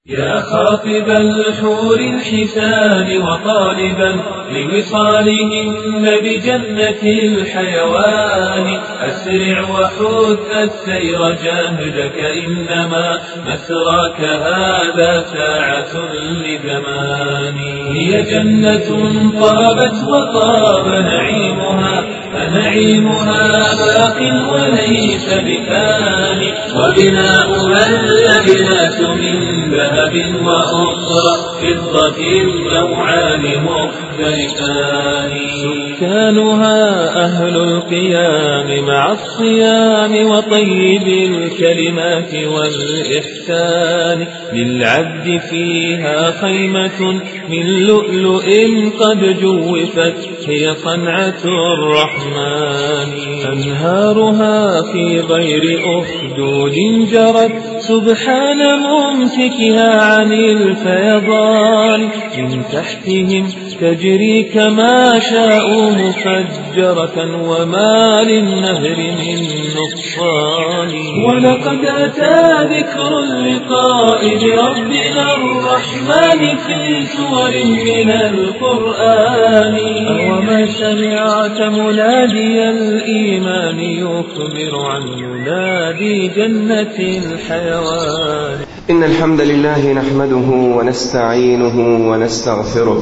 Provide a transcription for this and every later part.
يا خاطب الحور الحسان وطالبا لوصالهن بجنة الحيوان أسرع وحث السير جاهدك إنما مسراك هذا ساعة لزمان هي جنة طابت وطاب نعيمها فنعيمها باق وليس بثان وبناؤها اللبنات من ذهب وأخرى فضة النوعان مختلفان سكانها أهل القيام مع الصيام وطيب الكلمات والإحسان للعبد فيها خيمة من لؤلؤ قد جوفت هي صنعة الرحمن أنهارها في غير أخدود جرت سبحان ممسكها عن الفيضان من تحتهم تجري كما شاءوا مفجرة وما للنهر من نقصان ولقد أتى ذكر اللقاء بربنا الرحمن في سور من القرآن وما سمعت منادي الإيمان يخبر عن منادي جنة الحيوان إن الحمد لله نحمده ونستعينه ونستغفره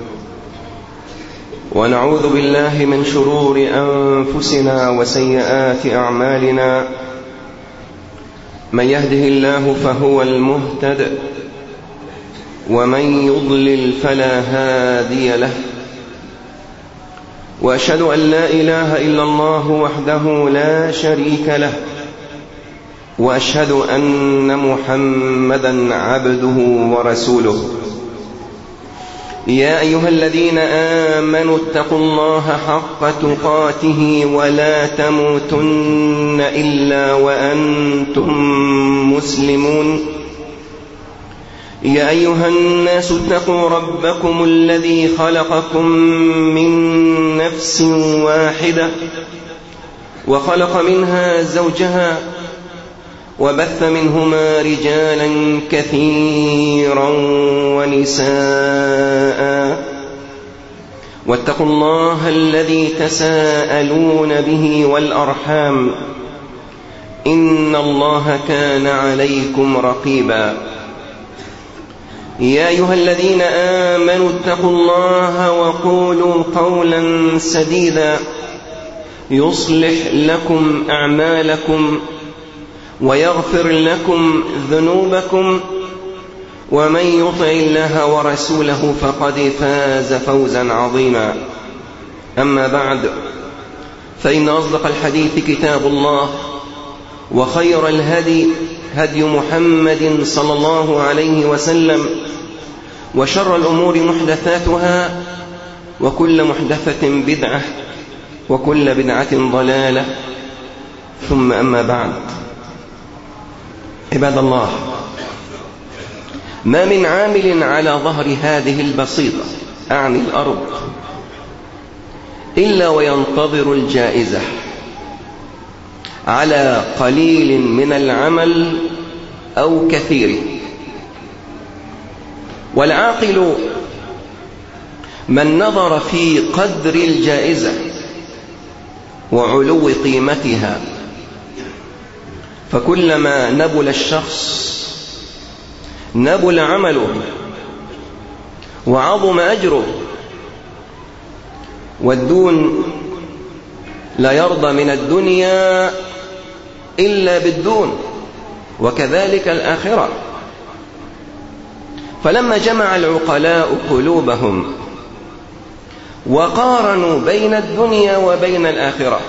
ونعوذ بالله من شرور أنفسنا وسيئات أعمالنا من يهده الله فهو المهتد ومن يضلل فلا هادي له وأشهد أن لا إله إلا الله وحده لا شريك له وأشهد أن محمدا عبده ورسوله يا أيها الذين آمنوا اتقوا الله حق تقاته ولا تموتن إلا وأنتم مسلمون يا أيها الناس اتقوا ربكم الذي خلقكم من نفس واحدة وخلق منها زوجها وبث منهما رجالا كثيرا ونساء واتقوا الله الذي تساءلون به والأرحام إن الله كان عليكم رقيبا يا أيها الذين آمنوا اتقوا الله وقولوا قولا سديدا يصلح لكم أعمالكم ويغفر لكم ذنوبكم ومن يطع الله ورسوله فقد فاز فوزا عظيما أما بعد فإن أصدق الحديث كتاب الله وخير الهدي هدي محمد صلى الله عليه وسلم وشر الأمور محدثاتها وكل محدثة بدعة وكل بدعة ضلالة ثم أما بعد عباد الله ما من عامل على ظهر هذه البسيطة أعني الأرض إلا وينتظر الجائزة على قليل من العمل أو كثير والعاقل من نظر في قدر الجائزة وعلو قيمتها فكلما نبل الشخص نبل عمله وعظم أجره والدون لا يرضى من الدنيا إلا بالدون وكذلك الآخرة فلما جمع العقلاء قلوبهم وقارنوا بين الدنيا وبين الآخرة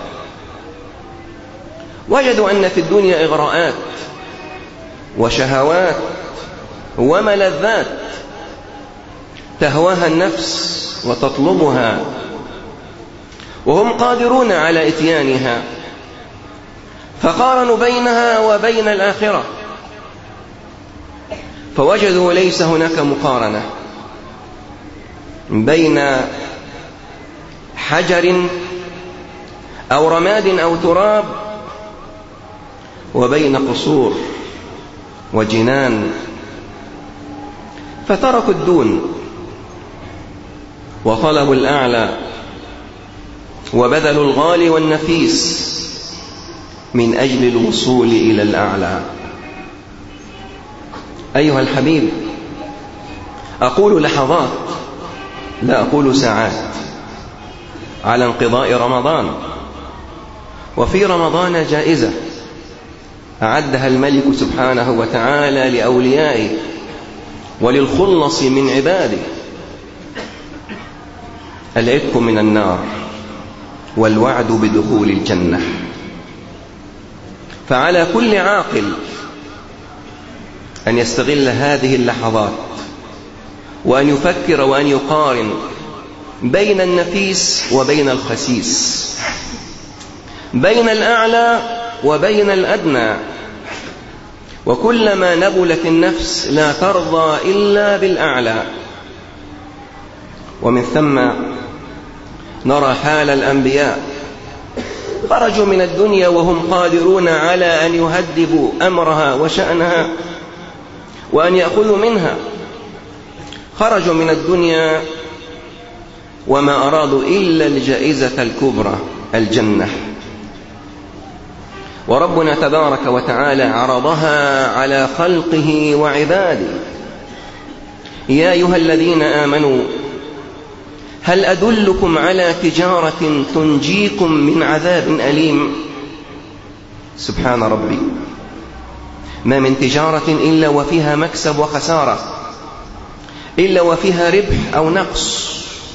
وجدوا أن في الدنيا إغراءات وشهوات وملذات تهواها النفس وتطلبها وهم قادرون على إتيانها فقارنوا بينها وبين الآخرة فوجدوا ليس هناك مقارنة بين حجر أو رماد أو تراب وبين قصور وجنان فتركوا الدون وطلبوا الأعلى وبذلوا الغالي والنفيس من أجل الوصول إلى الأعلى. أيها الحبيب، أقول لحظات لا أقول ساعات على انقضاء رمضان، وفي رمضان جائزة أعدها الملك سبحانه وتعالى لأوليائه وللخلص من عباده: العتق من النار والوعد بدخول الجنة. فعلى كل عاقل أن يستغل هذه اللحظات وأن يفكر وأن يقارن بين النفيس وبين الخسيس، بين الأعلى وبين الأدنى. وكلما نبلت النفس لا ترضى إلا بالأعلى. ومن ثم نرى حال الأنبياء خرجوا من الدنيا وهم قادرون على أن يهذبوا أمرها وشأنها وأن يأخذوا منها. خرجوا من الدنيا وما أرادوا إلا الجائزة الكبرى، الجنة. وربنا تبارك وتعالى عرضها على خلقه وعباده: يا أيها الذين آمنوا هل أدلكم على تجارة تنجيكم من عذاب أليم؟ سبحان ربي، ما من تجارة إلا وفيها مكسب وخسارة، إلا وفيها ربح أو نقص.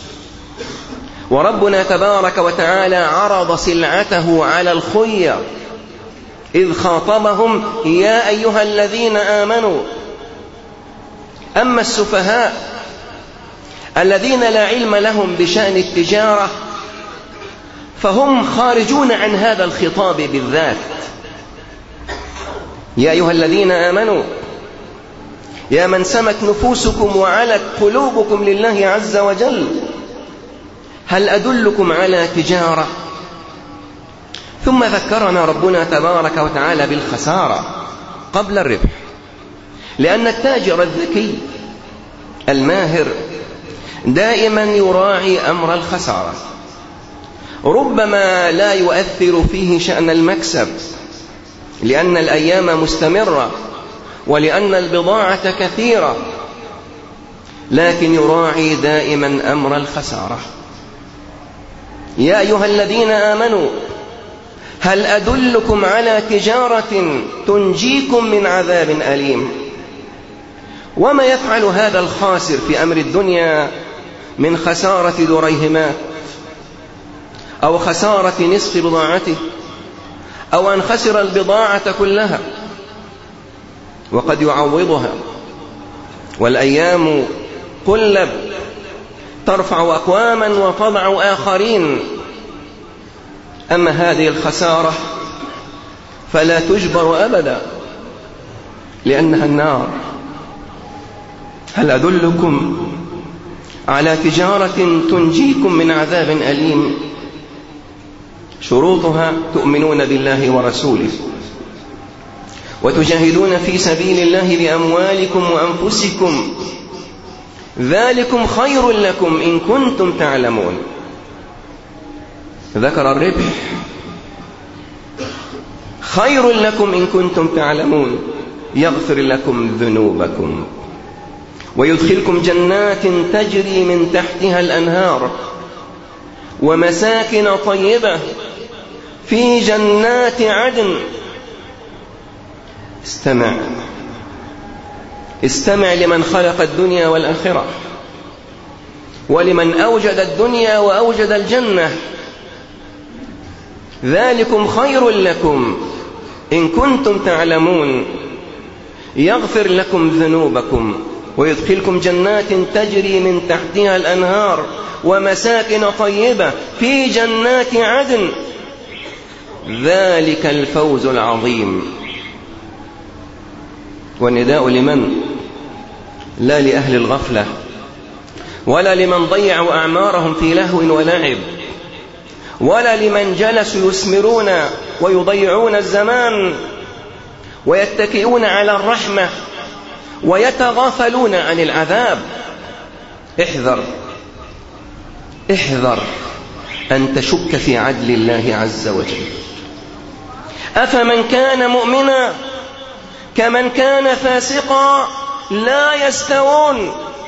وربنا تبارك وتعالى عرض سلعته على الخير إذ خاطبهم: يا أيها الذين آمنوا. أما السفهاء الذين لا علم لهم بشأن التجارة فهم خارجون عن هذا الخطاب بالذات. يا أيها الذين آمنوا، يا من سمت نفوسكم وعلت قلوبكم لله عز وجل، هل أدلكم على تجارة؟ ثم ذكرنا ربنا تبارك وتعالى بالخسارة قبل الربح، لأن التاجر الذكي الماهر دائما يراعي أمر الخسارة. ربما لا يؤثر فيه شأن المكسب لأن الأيام مستمرة ولأن البضاعة كثيرة، لكن يراعي دائما أمر الخسارة. يا أيها الذين آمنوا هل أدلكم على تجارة تنجيكم من عذاب أليم؟ وما يفعل هذا الخاسر في أمر الدنيا من خسارة دريهمات أو خسارة نصف بضاعته أو أن خسر البضاعة كلها، وقد يعوضها. والأيام قلب، ترفع أقواما وتضع آخرين. أما هذه الخسارة فلا تجبر أبدا لأنها النار. هل أدلكم على تجارة تنجيكم من عذاب أليم؟ شروطها: تؤمنون بالله ورسوله وتجاهدون في سبيل الله بأموالكم وأنفسكم، ذلكم خير لكم إن كنتم تعلمون. ذكر الربح: خير لكم إن كنتم تعلمون، يغفر لكم ذنوبكم ويدخلكم جنات تجري من تحتها الأنهار ومساكن طيبة في جنات عدن. استمع لمن خلق الدنيا والآخرة ولمن أوجد الدنيا وأوجد الجنة. ذلكم خير لكم إن كنتم تعلمون، يغفر لكم ذنوبكم ويدخلكم جنات تجري من تحتها الأنهار ومساكن طيبة في جنات عدن، ذلك الفوز العظيم. والنداء لمن؟ لا لأهل الغفلة ولا لمن ضيعوا أعمارهم في لهو ولعب ولا لمن جلسوا يسمرون ويضيعون الزمان ويتكئون على الرحمة ويتغافلون عن العذاب. احذر أن تشك في عدل الله عز وجل. أفمن كان مؤمنا كمن كان فاسقا لا يستوون.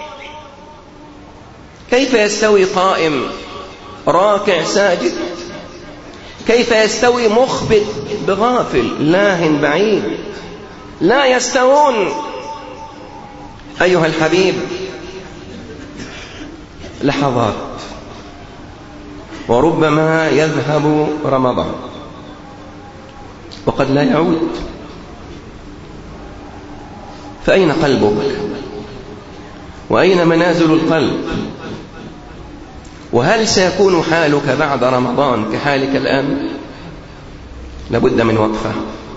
كيف يستوي قائم راكع ساجد؟ كيف يستوي مخبت بغافل لاهٍ بعيد؟ لا يستوون. أيها الحبيب، لحظات وربما يذهب رمضان وقد لا يعود، فأين قلبك؟ وأين منازل القلب؟ وهل سيكون حالك بعد رمضان كحالك الآن؟ لابد من وقفة.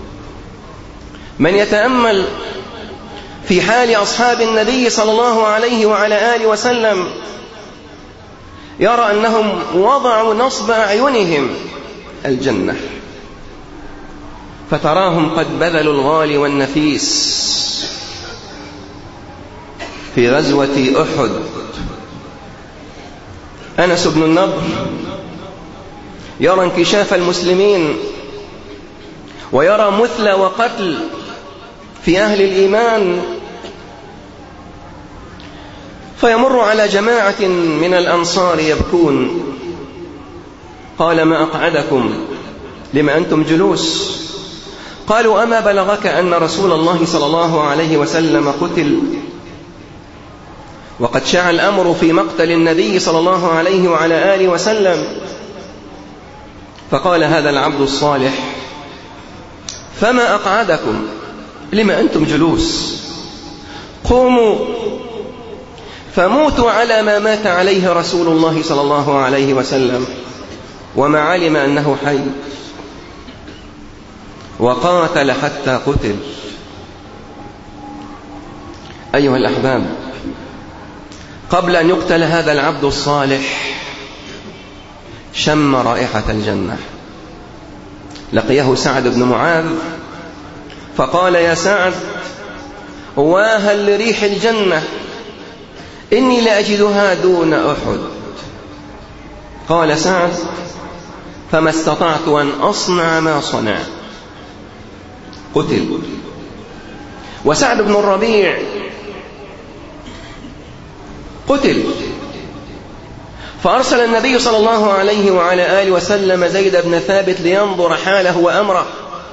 من يتأمل في حال أصحاب النبي صلى الله عليه وعلى آله وسلم يرى أنهم وضعوا نصب أعينهم الجنة، فتراهم قد بذلوا الغالي والنفيس في غزوة أحد. أنس بن النضر يرى انكشاف المسلمين ويرى مثل وقتل في أهل الإيمان، فيمر على جماعة من الأنصار يبكون. قال: ما أقعدكم؟ لما أنتم جلوس؟ قالوا: أما بلغك أن رسول الله صلى الله عليه وسلم قتل وقد شاع الأمر في مقتل النبي صلى الله عليه وعلى آله وسلم؟ فقال هذا العبد الصالح: فما أقعدكم؟ لما أنتم جلوس؟ قوموا فموتوا على ما مات عليه رسول الله صلى الله عليه وسلم وما علم أنه حي، وقاتل حتى قتل. أيها الأحباب، قبل أن يقتل هذا العبد الصالح شم رائحة الجنة. لقيه سعد بن معاذ فقال: يا سعد، واهل لريح الجنة، إني لأجدها دون أحد. قال سعد: فما استطعت أن أصنع ما صنع. قتل. وسعد بن الربيع قتل، فأرسل النبي صلى الله عليه وعلى آله وسلم زيد بن ثابت لينظر حاله وأمره.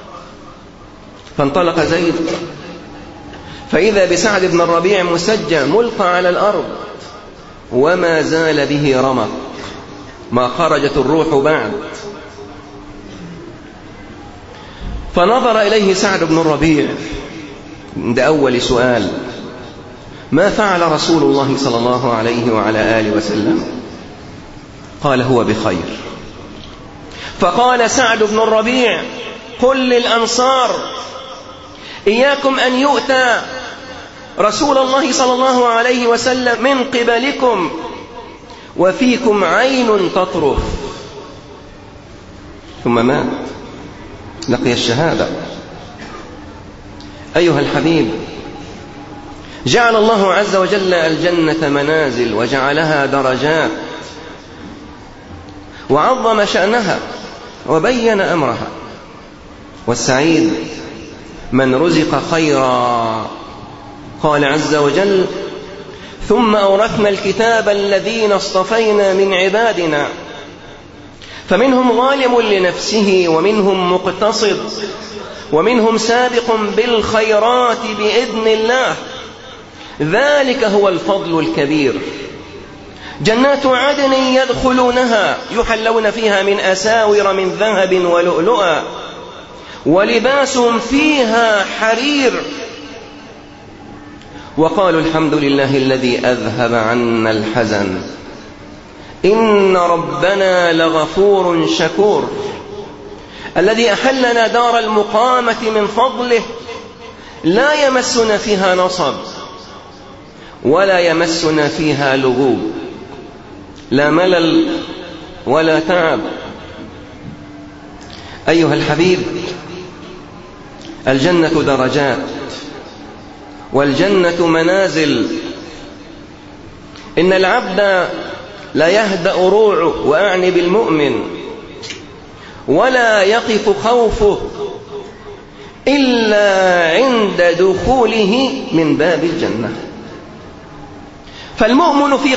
فانطلق زيد فإذا بسعد بن الربيع مسجى ملقى على الأرض وما زال به رمق، ما خرجت الروح بعد. فنظر إليه سعد بن الربيع عند أول سؤال: ما فعل رسول الله صلى الله عليه وعلى آله وسلم؟ قال: هو بخير. فقال سعد بن الربيع: قل للأنصار إياكم أن يؤتى رسول الله صلى الله عليه وسلم من قبلكم وفيكم عين تطرف. ثم مات، لقي الشهادة. أيها الحبيب، جعل الله عز وجل الجنة منازل وجعلها درجات وعظم شأنها وبين أمرها. والسعيد من رزق خيرا. قال عز وجل: ثم أورثنا الكتاب الذين اصطفينا من عبادنا فمنهم ظالم لنفسه ومنهم مقتصد ومنهم سابق بالخيرات بإذن الله، ذلك هو الفضل الكبير. جنات عدن يدخلونها يحلون فيها من أساور من ذهب ولؤلؤا ولباسهم فيها حرير. وقالوا الحمد لله الذي أذهب عنا الحزن إن ربنا لغفور شكور، الذي أحلنا دار المقامة من فضله لا يمسنا فيها نصب ولا يمسنا فيها لغوب، لا ملل ولا تعب. أيها الحبيب، الجنة درجات والجنة منازل. إن العبد لا يهدأ روعه، وأعني بالمؤمن، ولا يقف خوفه إلا عند دخوله من باب الجنة. فالمؤمن في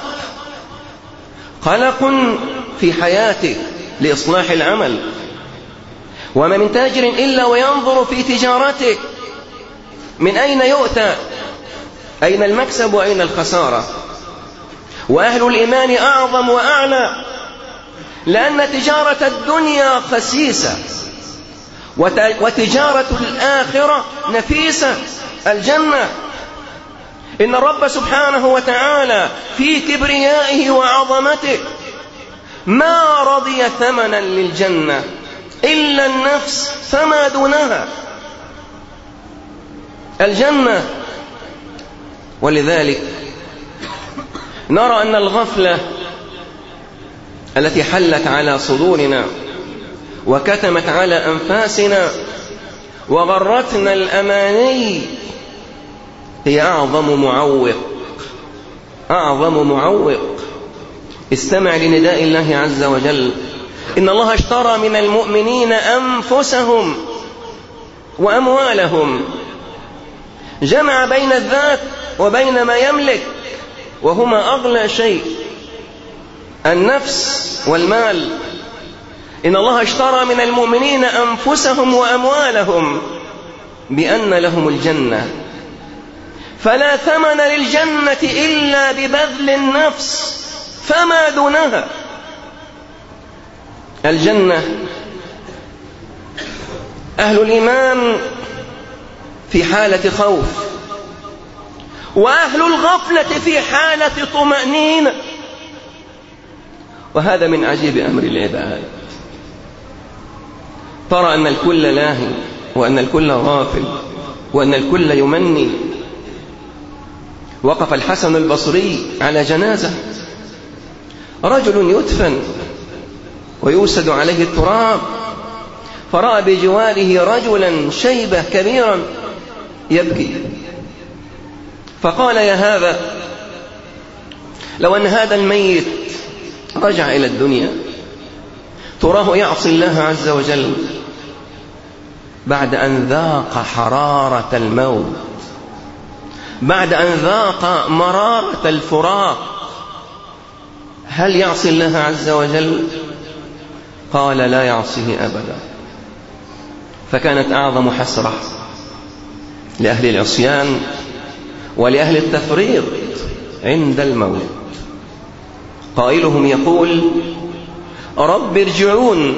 قلق في حياته لإصلاح العمل، وما من تاجر إلا وينظر في تجارته من أين يؤتى، أين المكسب وأين الخسارة. وأهل الإيمان أعظم وأعلى، لأن تجارة الدنيا خسيسة، وتجارة الآخرة نفيسة، الجنة. إن الرب سبحانه وتعالى في كبريائه وعظمته ما رضي ثمنا للجنة إلا النفس فما دونها، الجنة. ولذلك نرى أن الغفلة التي حلت على صدورنا وكتمت على أنفاسنا وغرتنا الأماني هي أعظم معوق. استمع لنداء الله عز وجل: إن الله اشترى من المؤمنين أنفسهم وأموالهم. جمع بين الذات وبين ما يملك، وهما أغلى شيء، النفس والمال. إن الله اشترى من المؤمنين أنفسهم وأموالهم بأن لهم الجنة، فلا ثمن للجنة إلا ببذل النفس فما دونها. الجنة أهل الإيمان في حالة خوف، وأهل الغفلة في حالة طمأنينة. وهذا من عجيب أمر العباد. ترى أن الكل لاهي، وأن الكل غافل، وأن الكل يمني. وقف الحسن البصري على جنازة، رجل يدفن ويوسد عليه التراب، فرأى بجواره رجلا شيبة كبيرا يبكي، فقال: يا هذا، لو أن هذا الميت رجع إلى الدنيا تراه يعصي الله عز وجل بعد أن ذاق حرارة الموت، بعد أن ذاق مرارة الفراق، هل يعصي الله عز وجل؟ قال: لا يعصيه أبدا. فكانت أعظم حسرة لأهل العصيان ولأهل التفريط عند الموت. قائلهم يقول: رب ارجعون.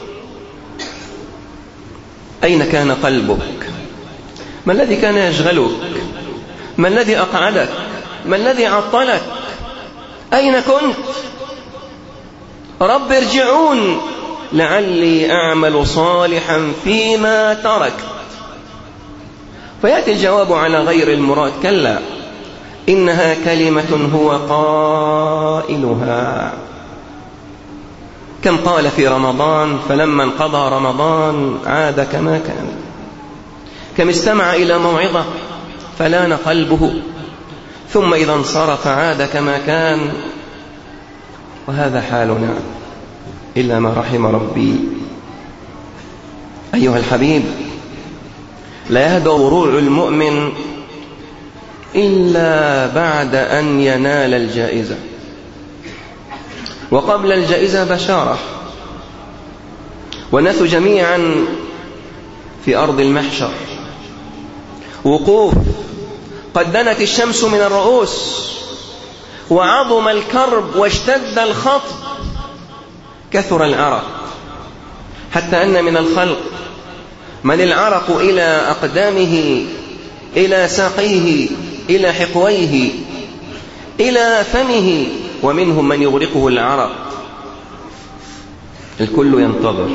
أين كان قلبك؟ ما الذي كان يشغلك؟ ما الذي أقعدك؟ ما الذي عطلك؟ أين كنت؟ رب ارجعون لعلي أعمل صالحا فيما تركت. فيأتي الجواب على غير المراد: كلا، إنها كلمة هو قائلها. كم قال في رمضان فلما انقضى رمضان عاد كما كان. كم استمع إلى موعظة فلان قلبه، ثم إذا انصرف عاد كما كان. وهذا حالنا إلا ما رحم ربي. أيها الحبيب، لا يهدأ روع المؤمن إلا بعد أن ينال الجائزة، وقبل الجائزة بشارة. ونث جميعا في أرض المحشر، وقوف، قد دنت الشمس من الرؤوس، وعظم الكرب واشتد الخطب، كثر العرق، حتى أن من الخلق من العرق إلى أقدامه، إلى ساقيه، إلى حقويه، إلى فمه، ومنهم من يغرقه العرق. الكل ينتظر،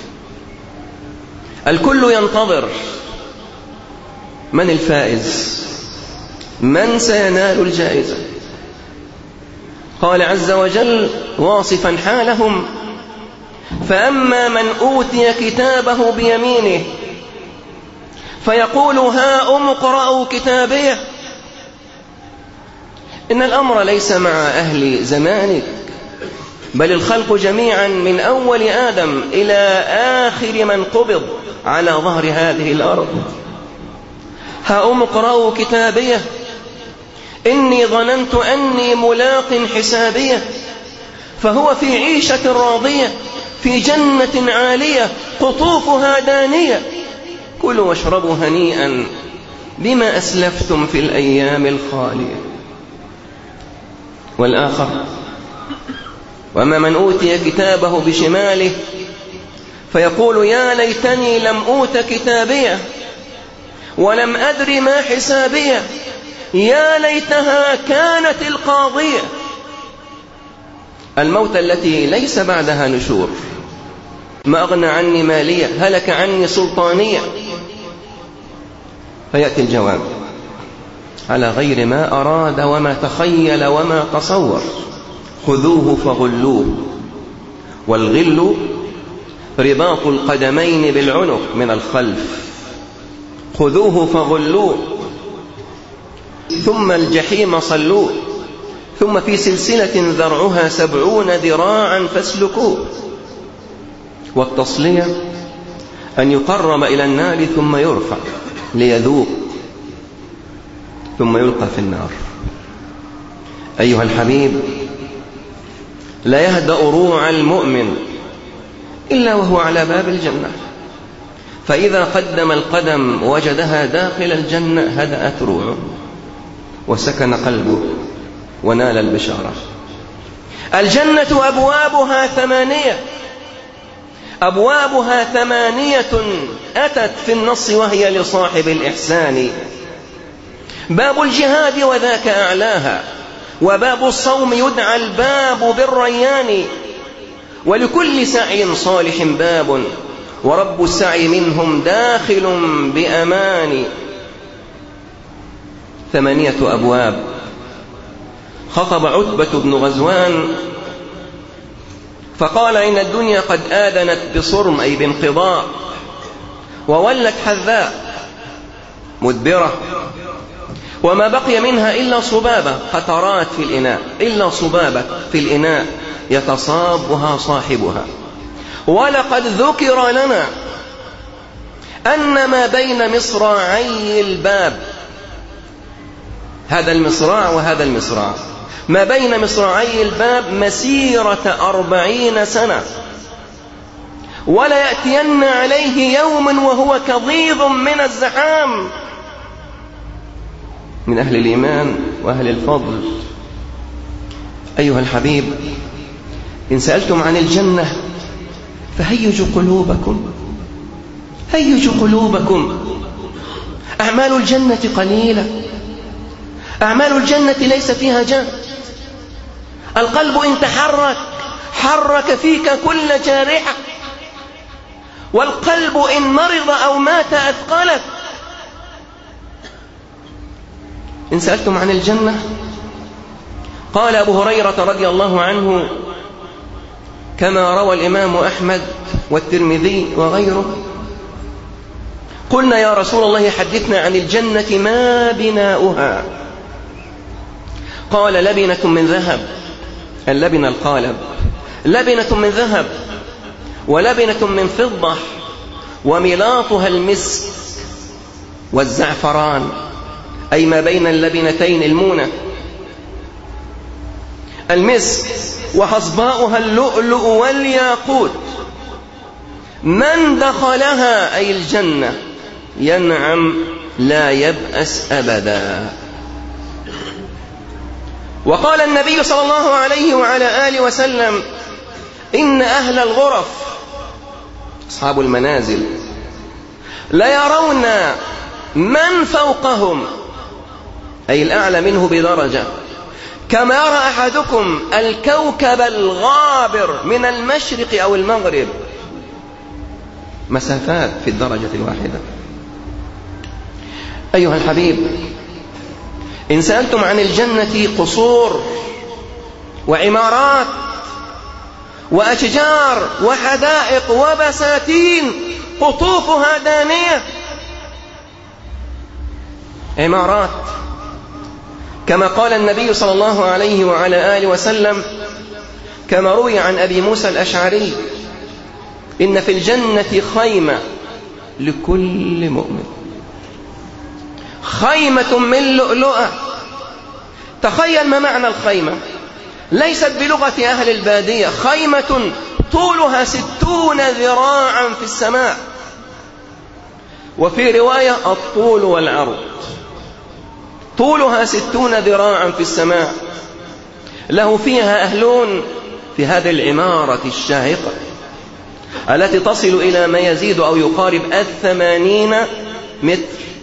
الكل ينتظر. من الفائز؟ من سينال الجائزة؟ قال عز وجل واصفا حالهم: فأما من أوتي كتابه بيمينه فيقول هاؤم اقرأوا كتابيه. إن الأمر ليس مع أهل زمانك، بل الخلق جميعا من أول آدم إلى آخر من قبض على ظهر هذه الأرض. هاؤم اقرأوا كتابيه إني ظننت أني ملاق حسابيه. فهو في عيشة راضية في جنة عالية قطوفها دانية. كلوا واشربوا هنيئا بما أسلفتم في الأيام الخالية. والآخر وأما من أوتي كتابه بشماله فيقول يا ليتني لم أوت كتابيه ولم أدر ما حسابيه يا ليتها كانت القاضية. الموت التي ليس بعدها نشور. ما أغنى عني مالية هلك عني سلطانية. فيأتي الجواب على غير ما أراد وما تخيل وما تصور. خذوه فغلوه. والغل رباط القدمين بالعنق من الخلف. خذوه فغلوه ثم الجحيم صلوه ثم في سلسلة ذرعها 70 ذراعا فاسلكوه. والتصلية أن يقرب إلى النار ثم يرفع ليذوق ثم يلقى في النار. أيها الحبيب، لا يهدأ روع المؤمن إلا وهو على باب الجنة، فإذا قدم القدم وجدها داخل الجنة هدأت روعه وسكن قلبه ونال البشارة. الجنة أبوابها 8. أبوابها 8 أتت في النص وهي لصاحب الإحسان. باب الجهاد وذاك أعلاها، وباب الصوم يدعى الباب بالريان. ولكل سعي صالح باب، ورب السعي منهم داخل بأمان. 8 أبواب. خطب عتبة بن غزوان فقال إن الدنيا قد آذنت بصرم أي بانقضاء، وولت حذاء مدبرة، وما بقي منها إلا صبابة قطرات في الإناء، إلا صبابة في الإناء يتصابها صاحبها. ولقد ذكر لنا أن ما بين مصراعي الباب، هذا المصراع وهذا المصراع، ما بين مصراعي الباب مسيرة 40 سنة، ولا يأتين عليه يوم وهو كظيظ من الزحام. من أهل الإيمان وأهل الفضل. أيها الحبيب، إن سألتم عن الجنة فهيجوا قلوبكم، هيجوا قلوبكم. أعمال الجنة قليلة، أعمال الجنة ليس فيها جاه. القلب إن تحرك حرك فيك كل جارحة، والقلب إن مرض أو مات أثقلك. إن سألتم عن الجنة قال أبو هريرة رضي الله عنه كما روى الإمام أحمد والترمذي وغيره: قلنا يا رسول الله حدثنا عن الجنة ما بناؤها؟ قال لبنة من ذهب، اللبنة القالب، لبنة من ذهب ولبنة من فضة وملاطها المسك والزعفران، أي ما بين اللبنتين المونة، المسك، وحصباؤها اللؤلؤ والياقوت. من دخلها أي الجنة ينعم لا يبأس أبدا. وقال النبي صلى الله عليه وعلى آله وسلم: إن أهل الغرف أصحاب المنازل ليرون من فوقهم، أي الأعلى منه بدرجة، كما يرى أحدكم الكوكب الغابر من المشرق أو المغرب، مسافات في الدرجة الواحدة. أيها الحبيب، إن سألتم عن الجنة قصور وعمارات وأشجار وحدائق وبساتين قطوفها دانية، عمارات، كما قال النبي صلى الله عليه وعلى آله وسلم كما روي عن أبي موسى الأشعري: إن في الجنة خيمة لكل مؤمن، خيمة من لؤلؤة. تخيل ما معنى الخيمة، ليست بلغة أهل البادية، خيمة طولها 60 ذراعا في السماء، وفي رواية الطول والعرض، طولها 60 ذراعا في السماء. له فيها أهلون في هذه العمارة الشاهقة التي تصل إلى ما يزيد أو يقارب 80 متر،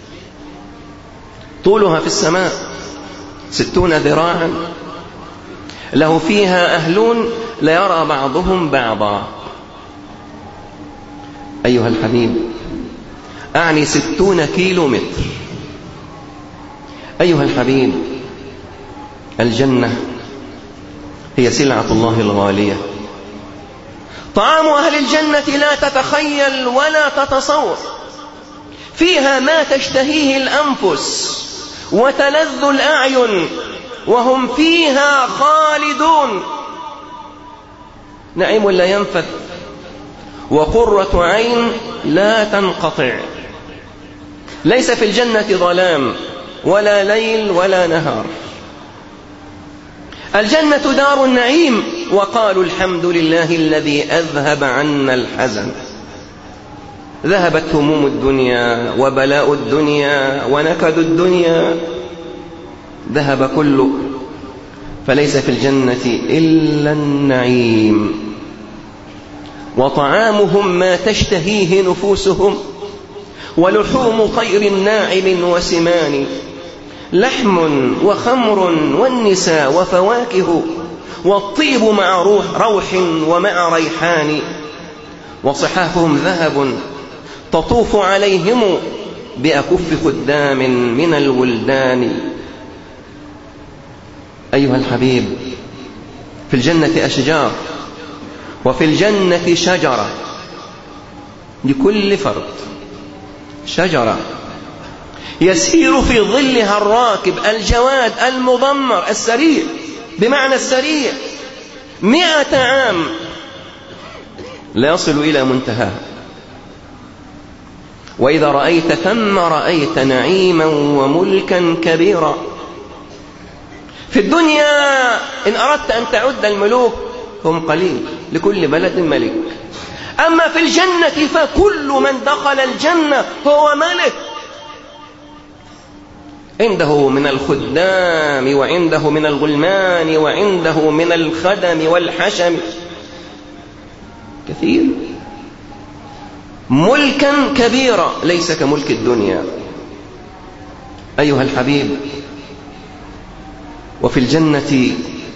طولها في السماء 60 ذراعا. له فيها أهلون لا يرى بعضهم بعضا. أيها الحبيب، أعني 60 كيلو متر. أيها الحبيب، الجنة هي سلعة الله الغالية. طعام أهل الجنة لا تتخيل ولا تتصور، فيها ما تشتهيه الأنفس وتلذ الأعين، وهم فيها خالدون. نعيم لا ينفد، وقرة عين لا تنقطع. ليس في الجنة ظلام ولا ليل ولا نهار. الجنة دار النعيم، وقالوا الحمد لله الذي أذهب عنا الحزن. ذهبت هموم الدنيا وبلاء الدنيا ونكد الدنيا، ذهب كله، فليس في الجنة إلا النعيم. وطعامهم ما تشتهيه نفوسهم، ولحوم طير ناعم وسمان، لحم وخمر والنساء وفواكه، والطيب مع روح ومع ريحان، وصحافهم ذهب تطوف عليهم بأكف خدام من الولدان. أيها الحبيب، في الجنة أشجار، وفي الجنة شجرة لكل فرد، شجرة يسير في ظلها الراكب الجواد المضمر السريع، بمعنى السريع، 100 عام لا يصل إلى منتهى. وإذا رأيت ثم رأيت نعيما وملكا كبيرا. في الدنيا إن أردت أن تعد الملوك هم قليل، لكل بلد ملك. أما في الجنة فكل من دخل الجنة هو ملك، عنده من الخدام، وعنده من الغلمان، وعنده من الخدم والحشم كثير، ملكا كبيرا ليس كملك الدنيا. أيها الحبيب، وفي الجنة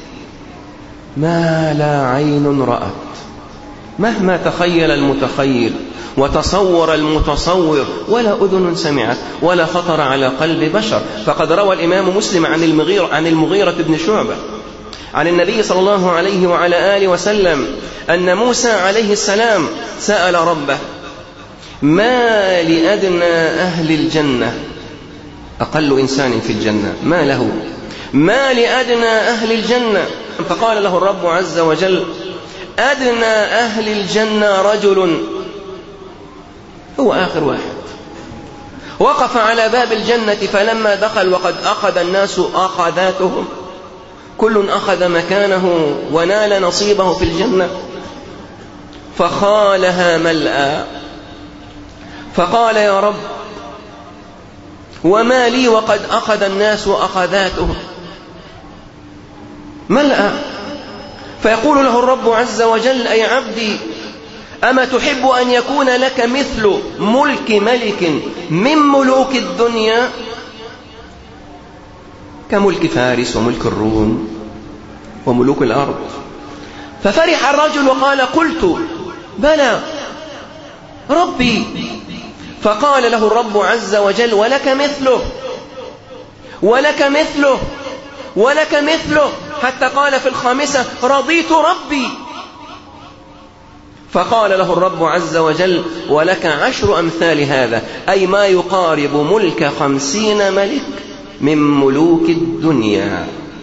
ما لا عين رأت، مهما تخيل المتخيل وتصور المتصور، ولا أذن سمعت، ولا خطر على قلب بشر. فقد روى الإمام مسلم عن المغيرة بن شعبة عن النبي صلى الله عليه وعلى آله وسلم أن موسى عليه السلام سأل ربه: ما لأدنى أهل الجنة، أقل إنسان في الجنة، ما له، ما لأدنى أهل الجنة؟ فقال له الرب عز وجل: أدنى أهل الجنة رجل هو آخر واحد وقف على باب الجنة، فلما دخل وقد أخذ الناس أخذاتهم، كل أخذ مكانه ونال نصيبه في الجنة، فخالها ملأ، فقال: يا رب، وما لي وقد أخذ الناس أخذاتهم ملأ. فيقول له الرب عز وجل: أي عبدي، أما تحب أن يكون لك مثل ملك ملك من ملوك الدنيا، كملك فارس وملك الروم وملوك الأرض؟ ففرح الرجل وقال: قلت بلى ربي. فقال له الرب عز وجل: ولك مثله ولك مثله ولك مثله، حتى قال في الخامسة: رضيت ربي. فقال له الرب عز وجل: ولك 10 أمثال هذا، أي ما يقارب ملك 50 ملك من ملوك الدنيا.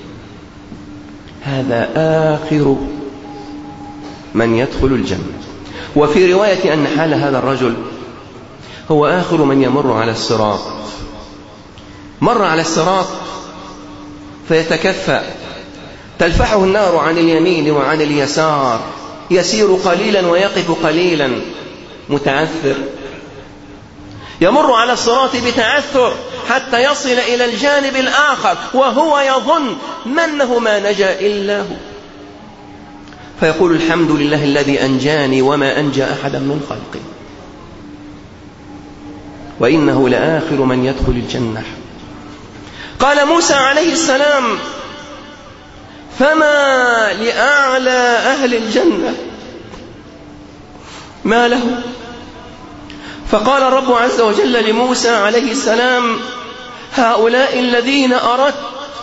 هذا آخر من يدخل الجنة. وفي رواية أن حال هذا الرجل هو آخر من يمر على الصراط. مر على الصراط فيتكفأ، تلفحه النار عن اليمين وعن اليسار، يسير قليلا ويقف قليلا متعثر، يمر على الصراط بتعثر حتى يصل إلى الجانب الآخر وهو يظن أنه ما نجا إلا هو، فيقول: الحمد لله الذي أنجاني وما أنجى أحدا من خلقه. وإنه لآخر من يدخل الجنة. قال موسى عليه السلام: فما لأعلى أهل الجنة، ما له؟ فقال الرب عز وجل لموسى عليه السلام: هؤلاء الذين أردت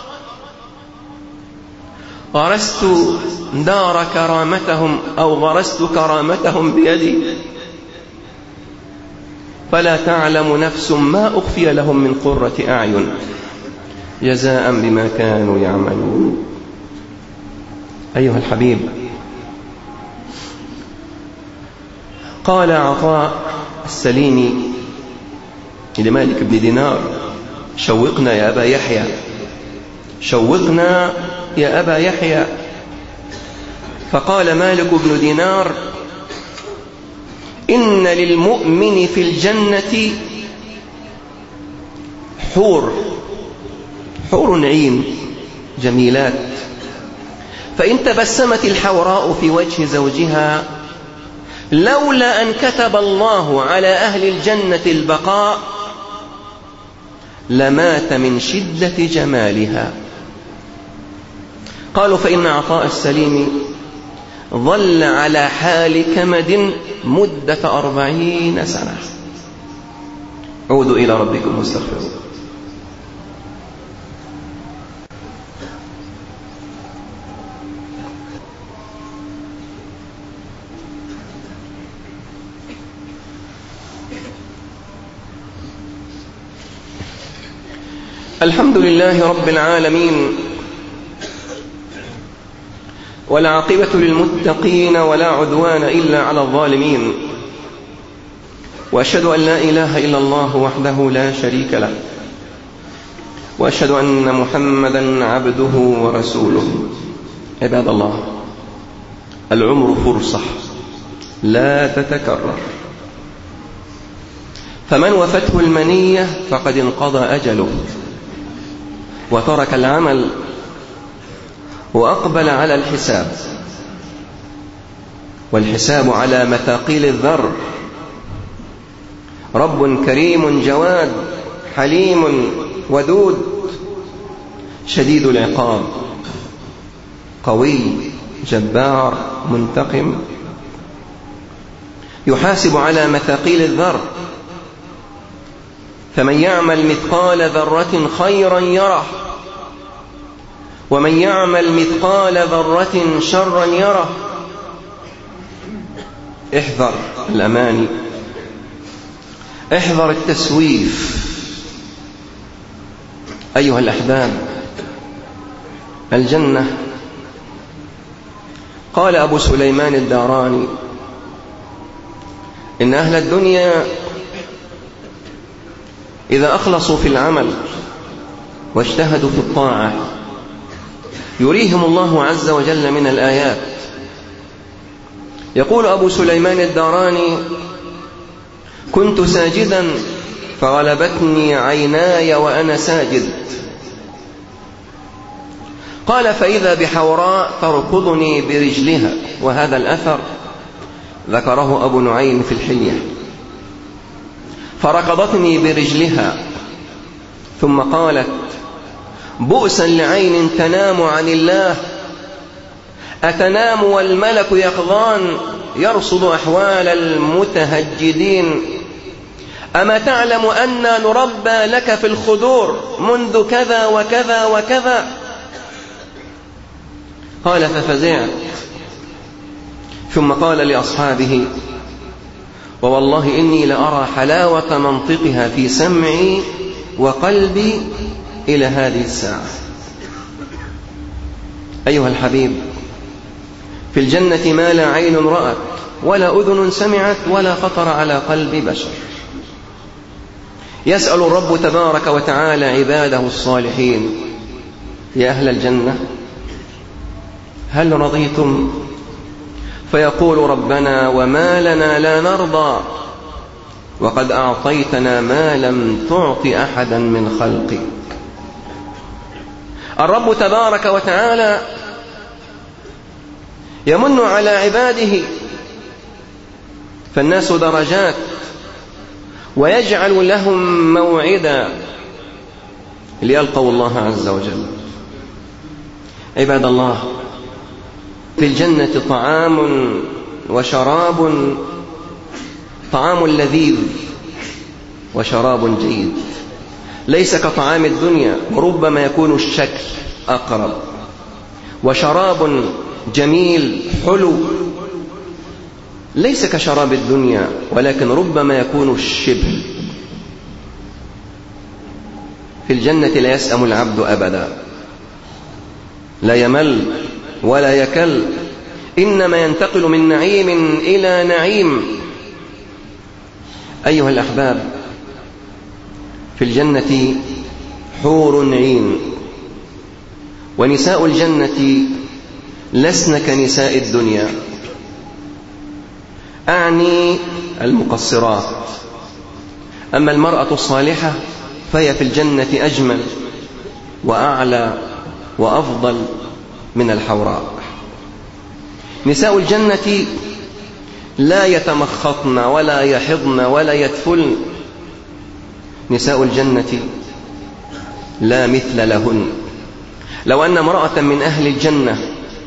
غرست دار كرامتهم أو غرست كرامتهم بيدي، فلا تعلم نفس ما أخفي لهم من قرة أعين جزاء بما كانوا يعملون. أيها الحبيب، قال عطاء السليمي لمالك بن دينار: شوقنا يا أبا يحيى، شوقنا يا أبا يحيى. فقال مالك بن دينار: إن للمؤمن في الجنة حور عين جميلات، فإن تبسمت الحوراء في وجه زوجها لولا أن كتب الله على أهل الجنة البقاء لمات من شدة جمالها. قالوا: فإن عطاء السليم ظل على حال كمد مدة 40 سنة. عودوا إلى ربكم واستغفروا. الحمد لله رب العالمين، والعاقبة للمتقين ولا عدوان إلا على الظالمين، وأشهد أن لا إله إلا الله وحده لا شريك له، وأشهد أن محمدا عبده ورسوله. عباد الله، العمر فرصة لا تتكرر، فمن وفته المنية فقد انقضى أجله وترك العمل وأقبل على الحساب، والحساب على مثاقيل الذر. رب كريم جواد حليم ودود شديد العقاب قوي جبار منتقم، يحاسب على مثاقيل الذر، فمن يعمل مثقال ذرة خيرا يره، ومن يعمل مثقال ذرة شرا يره. احذر الأماني، احذر التسويف. أيها الأحباب، الجنة، قال أبو سليمان الداراني: إن أهل الدنيا إذا أخلصوا في العمل واجتهدوا في الطاعة يريهم الله عز وجل من الآيات. يقول أبو سليمان الداراني: كنت ساجدا فغلبتني عيناي وأنا ساجد. قال: فإذا بحوراء تركضني برجلها. وهذا الأثر ذكره أبو نعيم في الحلية. فركضتني برجلها ثم قالت: بؤسا لعين تنام عن الله، أتنام والملك يقظان يرصد أحوال المتهجدين؟ أما تعلم أننا نربى لك في الخدور منذ كذا وكذا وكذا؟ قال: ففزعت ثم قال لأصحابه: ووالله إني لأرى حلاوة منطقها في سمعي وقلبي إلى هذه الساعة. أيها الحبيب، في الجنة ما لا عين رأت ولا أذن سمعت ولا خطر على قلب بشر. يسأل الرب تبارك وتعالى عباده الصالحين: يا أهل الجنة هل رضيتم؟ فيقول ربنا: وما لنا لا نرضى وقد أعطيتنا ما لم تعط أحدا من خلقك. الرب تبارك وتعالى يمن على عباده، فالناس درجات، ويجعل لهم موعدا ليلقوا الله عز وجل. عباد الله، في الجنة طعام وشراب، طعام لذيذ وشراب جيد، ليس كطعام الدنيا، وربما يكون الشكل أقرب، وشراب جميل حلو ليس كشراب الدنيا، ولكن ربما يكون الشبه. في الجنة لا يسأم العبد أبدا، لا يمل ولا يكل، إنما ينتقل من نعيم إلى نعيم. أيها الأحباب، في الجنة حور عين، ونساء الجنة لسن كنساء الدنيا، أعني المقصرات. أما المرأة الصالحة فهي في الجنة أجمل وأعلى وأفضل من الحوراء. نساء الجنة لا يتمخطن ولا يحضن ولا يدفلن، نساء الجنة لا مثل لهن. لو أن امرأة من أهل الجنة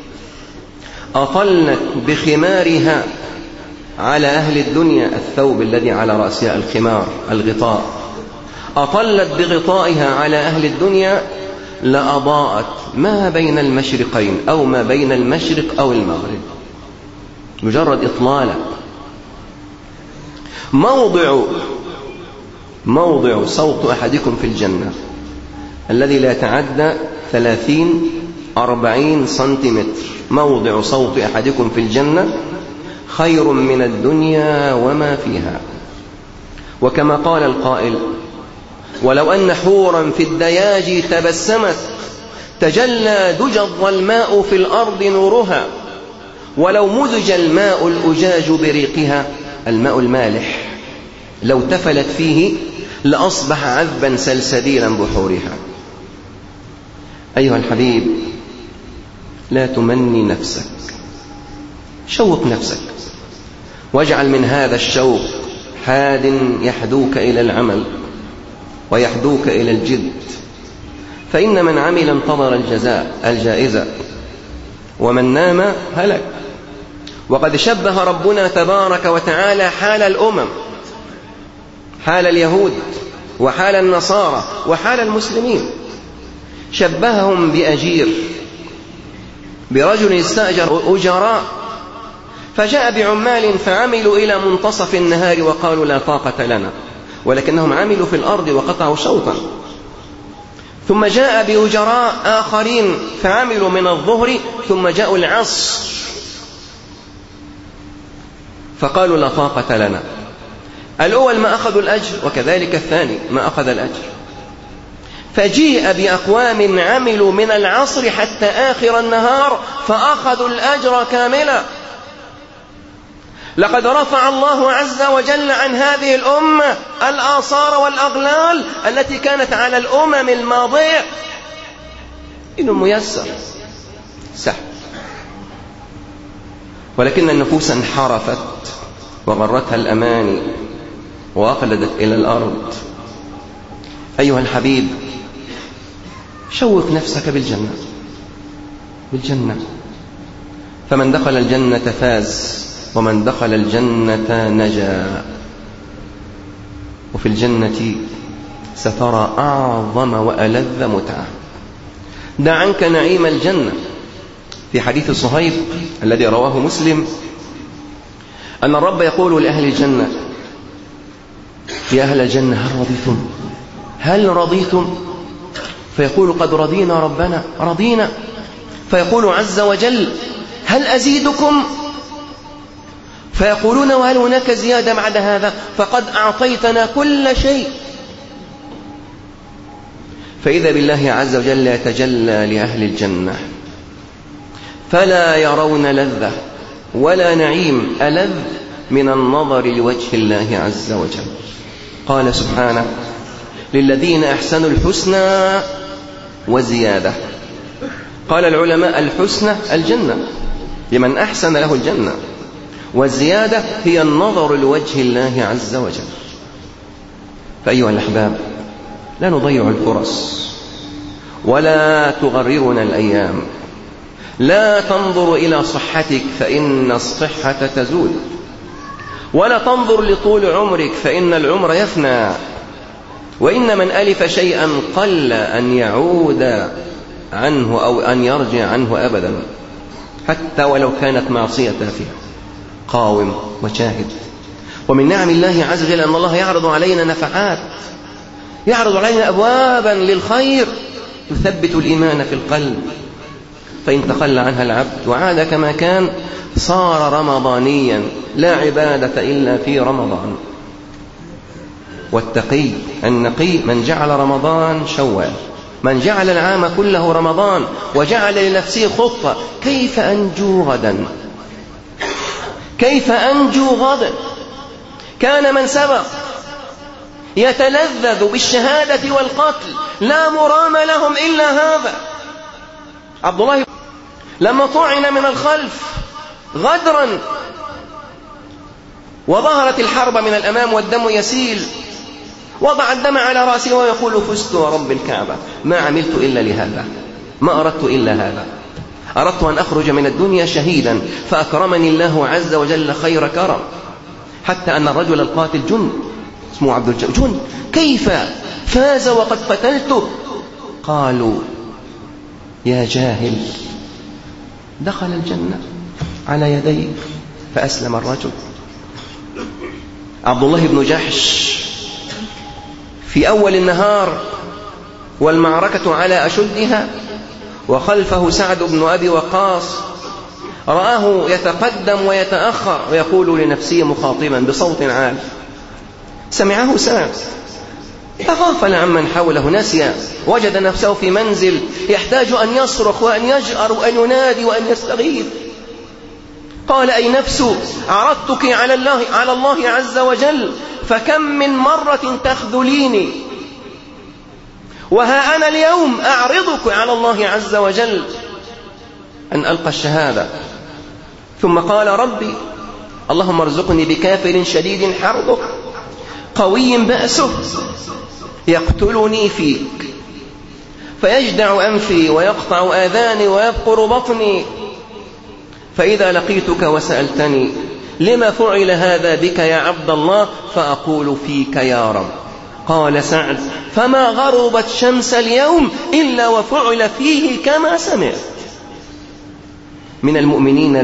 أطلت بخمارها على أهل الدنيا، الثوب الذي على رأسها الخمار الغطاء، أطلت بغطائها على أهل الدنيا لأضاءت ما بين المشرقين أو ما بين المشرق أو المغرب، مجرد إطلالة. موضع صوت أحدكم في الجنة الذي لا يتعدى 30-40 سنتيمتر، موضع صوت أحدكم في الجنة خير من الدنيا وما فيها. وكما قال القائل: ولو أن حورا في الدياج تبسمت تجلى دجى الظلماء في الأرض نورها، ولو مزج الماء الأجاج بريقها، الماء المالح لو تفلت فيه لأصبح عذبا سلسبيلا بحورها. أيها الحبيب، لا تمني نفسك، شوق نفسك، واجعل من هذا الشوق حاد يحدوك إلى العمل ويحدوك إلى الجد، فإن من عمل انتظر الجائزة، ومن نام هلك. وقد شبه ربنا تبارك وتعالى حال الأمم، حال اليهود وحال النصارى وحال المسلمين، شبههم بأجير، برجل استأجر أجراء فجاء بعمال فعملوا إلى منتصف النهار وقالوا لا طاقة لنا، ولكنهم عملوا في الأرض وقطعوا شوطا. ثم جاء بأجراء آخرين فعملوا من الظهر ثم جاءوا العصر فقالوا لا طاقة لنا. الأول ما أخذوا الأجر، وكذلك الثاني ما أخذ الأجر. فجيء بأقوام عملوا من العصر حتى آخر النهار فأخذوا الأجر كاملا. لقد رفع الله عز وجل عن هذه الأمة الآثار والأغلال التي كانت على الأمم الماضية. إنه ميسر سهل، ولكن النفوس انحرفت وغرتها الأماني وأقلدت إلى الأرض. أيها الحبيب، شوق نفسك بالجنة، فمن دخل الجنة فاز، ومن دخل الجنة نجا. وفي الجنة سترى أعظم وألذ متعة. دع عنك نعيم الجنة. في حديث صهيب الذي رواه مسلم أن الرب يقول لأهل الجنة: يا أهل الجنة هل رضيتم؟ هل رضيتم؟ فيقول: قد رضينا ربنا، رضينا. فيقول عز وجل: هل أزيدكم؟ فيقولون: وهل هناك زيادة بعد هذا؟ فقد أعطيتنا كل شيء. فإذا بالله عز وجل يتجلى لأهل الجنة فلا يرون لذة ولا نعيم ألذ من النظر لوجه الله عز وجل. قال سبحانه: للذين أحسنوا الحسنى وزيادة. قال العلماء: الحسنى الجنة لمن أحسن له الجنة، والزيادة هي النظر لوجه الله عز وجل. فأيها الأحباب، لا نضيع الفرص ولا تغررنا الأيام. لا تنظر إلى صحتك فإن الصحة تزول، ولا تنظر لطول عمرك فإن العمر يفنى. وإن من ألف شيئا قل أن يعود عنه أو أن يرجع عنه أبدا، حتى ولو كانت معصية فيه. قاوم وشاهد. ومن نعم الله عز وجل أن الله يعرض علينا نفحات، يعرض علينا أبوابا للخير يثبت الإيمان في القلب. فإن تخلى عنها العبد وعاد كما كان صار رمضانيا، لا عبادة إلا في رمضان. والتقي النقي من جعل رمضان شوال، من جعل العام كله رمضان وجعل لنفسه خطة: كيف أنجو غدا، كيف أنجو غدا. كان من سبق يتلذذ بالشهادة والقتل، لا مرام لهم إلا هذا. عبد الله لما طعن من الخلف غدرا وظهرت الحرب من الأمام والدم يسيل، وضع الدم على رأسه ويقول: فزت ورب الكعبة، ما عملت إلا لهذا، ما أردت إلا هذا، أردت أن أخرج من الدنيا شهيدا فأكرمني الله عز وجل خير كرم. حتى أن الرجل القاتل جند اسمه عبد الجند كيف فاز وقد قتلته؟ قالوا: يا جاهل، دخل الجنة على يديك. فأسلم الرجل. عبد الله بن جحش في أول النهار والمعركة على أشدها وخلفه سعد بن أبي وقاص، رآه يتقدم ويتأخر ويقول لنفسه مخاطبا بصوت عال. سمعه سعد فغافل عمن حوله، نسي، وجد نفسه في منزل يحتاج أن يصرخ وأن يجأر وأن ينادي وأن يستغيث. قال: أي نفس، عرضتك على الله عز وجل، فكم من مرة تخذليني، وها أنا اليوم أعرضك على الله عز وجل أن ألقى الشهادة. ثم قال: ربي اللهم ارزقني بكافر شديد حربه قوي بأسه يقتلني فيك، فيجدع أنفي ويقطع آذاني ويبقر بطني، فإذا لقيتك وسألتني لما فعل هذا بك يا عبد الله فأقول فيك يا رب. قال سعد: فما غربت شمس اليوم إلا وفعل فيه كما سمعت. من المؤمنين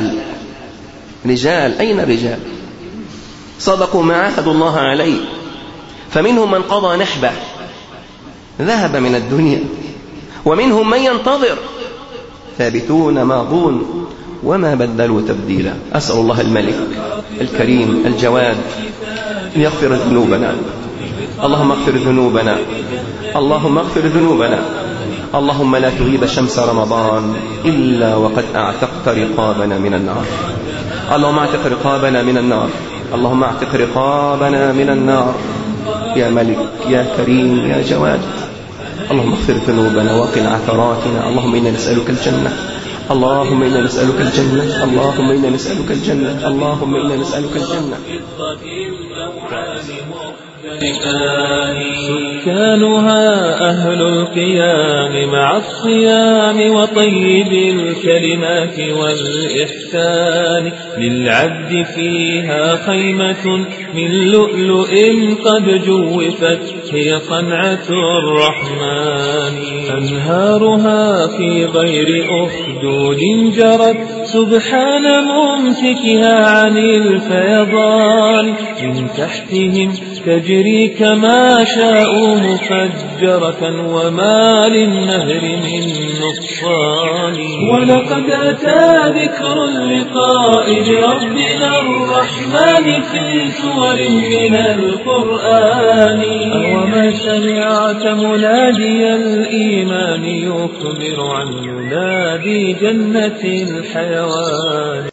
رجال أين الرجال؟ صدقوا ما عاهدوا الله عليه، فمنهم من قضى نحبه ذهب من الدنيا، ومنهم من ينتظر، ثابتون ماضون وما بدلوا تبديلا. أسأل الله الملك الكريم الجواد أن يغفر ذنوبنا. اللهم اغفر ذنوبنا، اللهم اغفر ذنوبنا. اللهم لا تغيب شمس رمضان إلا وقد أعتقت رقابنا من النار. اللهم اعتق رقابنا من النار، اللهم اعتق رقابنا من النار يا ملك يا كريم يا جواد. اللهم اغفر ذنوبنا وقنا عثراتنا. اللهم إنا نسألك الجنة، اللهم إنا نسألك الجنة، اللهم إنا نسألك الجنة، اللهم إنا نسألك الجنة. سكانها أهل القيام مع الصيام وطيب الكلمات والإحسان للعبد فيها خيمة من لؤلؤ قد جوفت هي صنعة الرحمن أنهارها في غير أخدود جرت سبحان ممسكها عن الفيضان من تحتهم تجري كما شاءوا مفجرة وما للنهر من نقصان ولقد أتى ذكر اللقاء بربنا الرحمن في سور من القرآن وما سمعت منادي الإيمان يخبر عن منادي جنة الحيوان